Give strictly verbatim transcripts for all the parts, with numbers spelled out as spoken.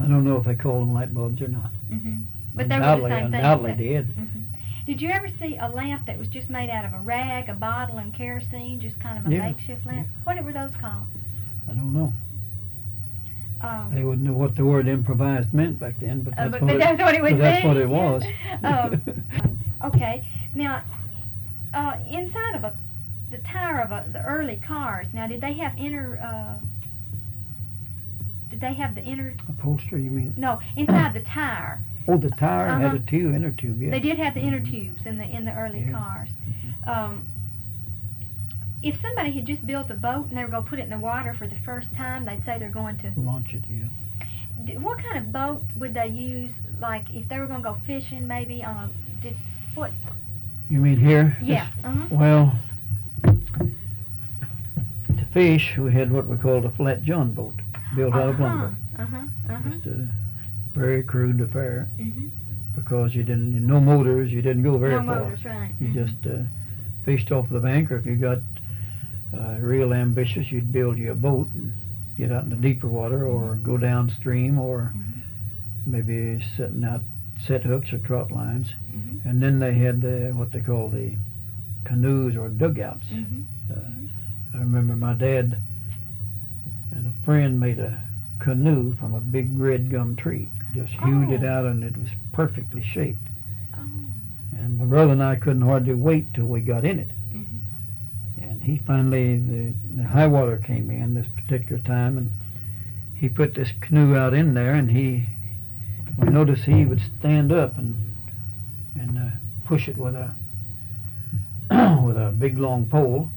I don't know if they call them light bulbs or not. Mm-hmm. But they were Undoubtedly, the same thing. undoubtedly that- did. Mm-hmm. Did you ever see a lamp that was just made out of a rag, a bottle, and kerosene, just kind of a Yeah. makeshift lamp? What were those called? I don't know. Um, They wouldn't know what the word improvised meant back then, but uh, that's but, what but it, that's what it would but that's be. what it was. um, okay. Now, uh, inside of a the tire of a, the early cars. Now, did they have inner? Uh, did they have the inner? Upholstery, you mean? No, inside the tire. Oh, the tire had Uh-huh. a tube, inner tube, yeah. They did have the inner Mhm. tubes in the in the early Yeah. cars. Um, if somebody had just built a boat and they were going to put it in the water for the first time, they'd say they're going to. Launch it, yeah. d- What kind of boat would they use? Like if they were going to go fishing, maybe on a did what? You mean here? Yeah. Uh-huh. Well, to fish, we had what we called a flat john boat, built out of lumber. Uh huh. Uh huh. Just a very crude affair Mhm. because you didn't, no motors, you didn't go very No far. motors, right? You Mhm. just uh, fished off the bank, or if you got uh, real ambitious, you'd build you a boat and get out into deeper water, or go downstream, or Mhm. maybe setting out set hooks or trot lines. Mhm. And then they had the, what they call the canoes or dugouts. Mhm. Uh, I remember my dad and a friend made a canoe from a big red gum tree. Just hewed it Oh. out, and it was perfectly shaped. Oh. And my brother and I couldn't hardly wait till we got in it. Mhm. And he finally, the, the high water came in this particular time, and he put this canoe out in there, and he, we noticed he would stand up and and uh, push it with a with a big long pole,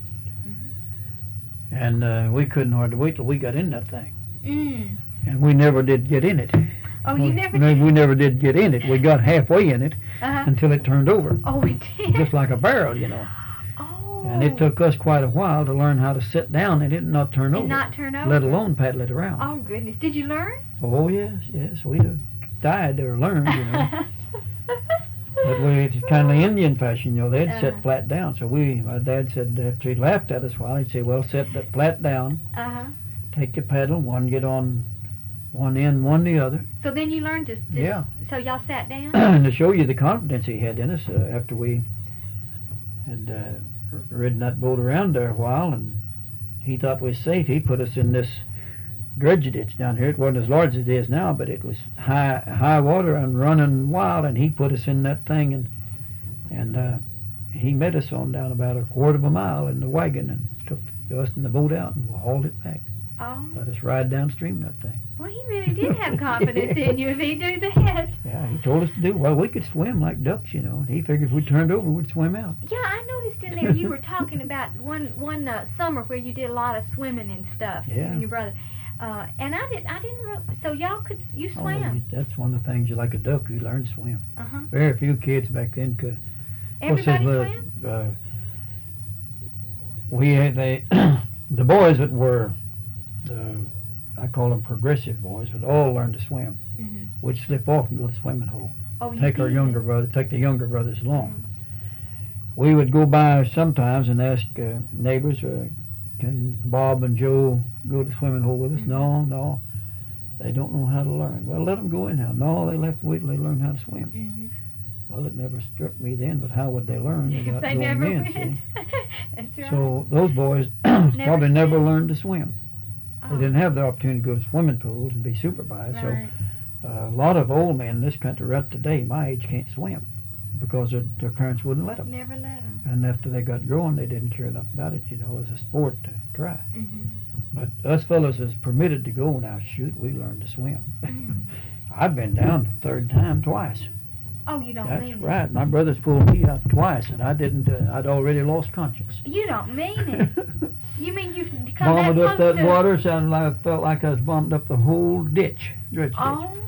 and uh, we couldn't hardly wait till we got in that thing, Mm. and we never did get in it. Oh, you never. No, we never did get in it. We got halfway in it Uh-huh. until it turned over, Oh, we did. just like a barrel, you know. Oh. And it took us quite a while to learn how to sit down and it not turn and over, not turn over. let alone paddle it around. Oh goodness! Did you learn? Oh yes, yes, we'd have died or learned, you know. But we, it's kind of Indian fashion, you know. They'd Uh-huh. sit flat down. So we, my dad said after he laughed at us a while, he'd say, "Well, sit that flat down, Uh huh. take your paddle, one get on one end, one the other." So then you learned to. Just, Yeah. So y'all sat down. And to show you the confidence he had in us, uh, after we had uh, r- ridden that boat around there a while, and he thought we was safe, he put us in this dredge ditch down here. It wasn't as large as it is now, but it was high high water and running wild, and he put us in that thing, and and uh, he met us on down about a quarter of a mile in the wagon and took us in the boat out and hauled it back. Oh. Let us ride downstream that thing. Well, he really did have confidence in you if he do that. Yeah, he told us to do. Well, we could swim like ducks, you know, and he figured if we turned over, we'd swim out. Yeah, I noticed in there you were talking about one one uh, summer where you did a lot of swimming and stuff. You Yeah. and your brother. Uh, and I did. I didn't. Real, so y'all could you Oh, swam? you- that's one of the things you like a duck. You learn to swim. Uh huh. Very few kids back then could. Everybody What's swam. his, uh, we had they the boys that were uh, I call them progressive boys, would all learn to swim. Mm-hmm. We'd slip off and go to the swimming hole. Oh, you Take our did? younger brother, take the younger brothers along. We would go by sometimes and ask uh, neighbors, uh, can Bob and Joe go to the swimming hole with us? Mhm. No, no. They don't know how to learn. Well, let them go in now. No, they left to wait till they learn how to swim. Mm-hmm. Well, it never struck me then, but how would they learn without They going never in, went. see? That's right. So those boys probably never swam. learned to swim. Oh, They didn't have the opportunity to go to swimming pools and be supervised. right. So uh, a lot of old men in this country right today, my age, can't swim because their, their parents wouldn't let them. Never let them. And after they got growing, they didn't care enough about it, you know, as a sport to try. Mm-hmm. But us fellas is permitted to go now. Shoot, we learned to swim. Mm. I've been down the third time twice. Oh, you don't That's mean right. My brothers pulled me out twice, and I didn't. Uh, I'd already lost conscience. it. You don't mean it. You mean you've come that Bombed close up that to... water, sounded like I felt like I was bombed up the whole ditch, dredge ditch. Oh.